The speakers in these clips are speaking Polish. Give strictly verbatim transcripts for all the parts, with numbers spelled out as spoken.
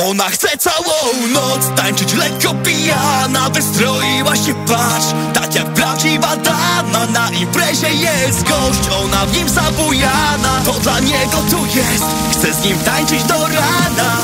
Ona chce całą noc tańczyć lekko pijana. Wystroiła się, patrz, tak jak prawdziwa dama. Na imprezie jest gość, ona w nim zabujana. To dla niego tu jest, chce z nim tańczyć do rana.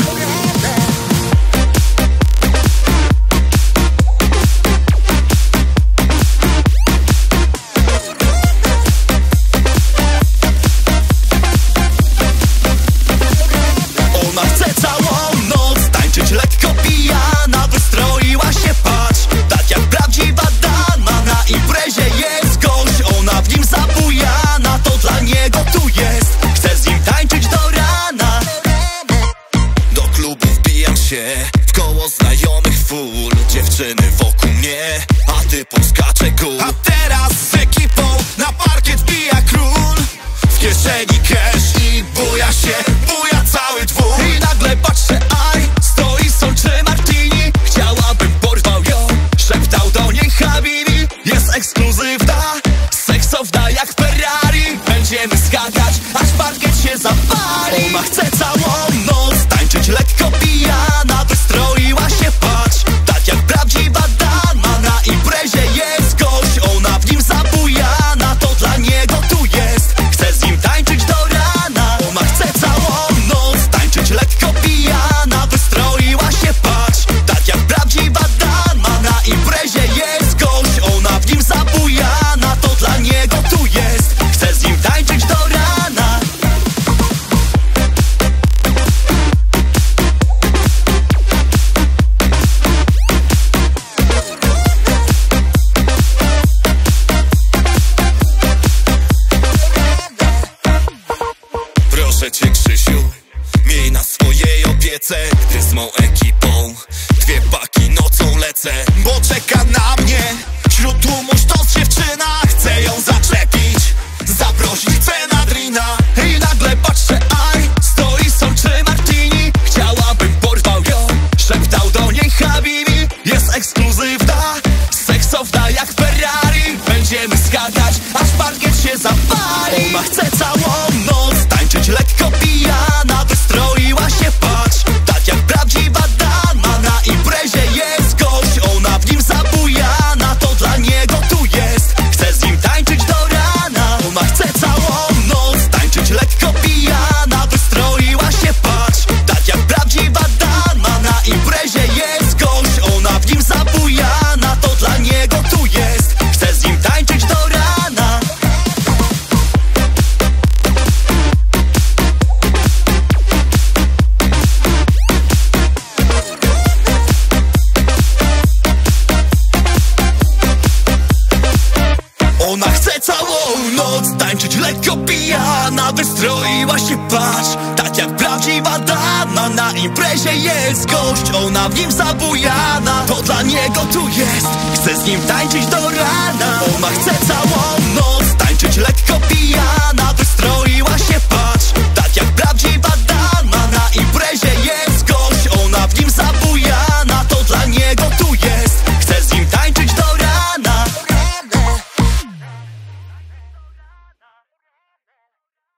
Ona chce całą noc tańczyć lekko pijana. Wystroiła się, patrz, tak jak prawdziwa dama. Na imprezie jest gość, ona w nim zabujana. To dla niego tu jest, chce z nim tańczyć do rana. Do klubu wbijam się, w koło znajomych full. Dziewczyny wokół mnie, a ty poskacze gól. A teraz z ekipą na parkiet bija król. W kieszeni cash i buja się, buja cały dwór. I nagle patrzę, aj, stoi, sączy martini. Chciałabym, porwał ją, szeptał do niej Habibi. Jest ekskluzywna, seksowna jak Ferrari. Będziemy skakać, aż parkiet się zapali. Ona chce całą noc tańczyć lekko pijana. Wystroiła się, patrz, tak jak prawdziwa dama. Na imprezie jest gość, ona w nim zabujana. To dla niego tu jest, chce z nim tańczyć do rana. Ona chce całą noc tańczyć lekko pijana. Wystroiła się, patrz, tak jak prawdziwa dama. Na imprezie jest gość, ona w nim zabujana. To dla niego tu jest, chce z nim tańczyć do rana. Proszę cię, Krzysiu, miej na swojej opiece, gdy z mą ekipą dwie paki nocą lecę. Bo czeka na mnie wśród tłumu sztos dziewczyna. Chcę ją zaczepić, zaprosić chcę na drina. I nagle patrzę, aj, stoi, sączy martini. Chciałabym, porwał ją, szeptał do niej Habibi. Jest ekskluzywna, seksowna jak Ferrari. Będziemy skakać, aż parkiet się zapali. Ona chce całą noc tańczyć lekko pijana. Wystroiła się, patrz, tak jak prawdziwa dama. Na imprezie jest gość, ona w nim zabujana. To dla niego tu jest, chce z nim tańczyć do rana. Ona chce całą noc tańczyć lekko pijana. Wystroiła się, patrz, tak jak prawdziwa dama. Na imprezie jest gość, ona w nim zabujana. To dla niego tu jest, chce z nim tańczyć do rana. Ona chce całą noc tańczyć lekko pijana. Wystroiła się, patrz, tak jak prawdziwa dama. Na imprezie jest gość, ona w nim zabujana. To dla niego tu jest, chce z nim tańczyć do rana. Ona chce całą noc tańczyć lekko pijana.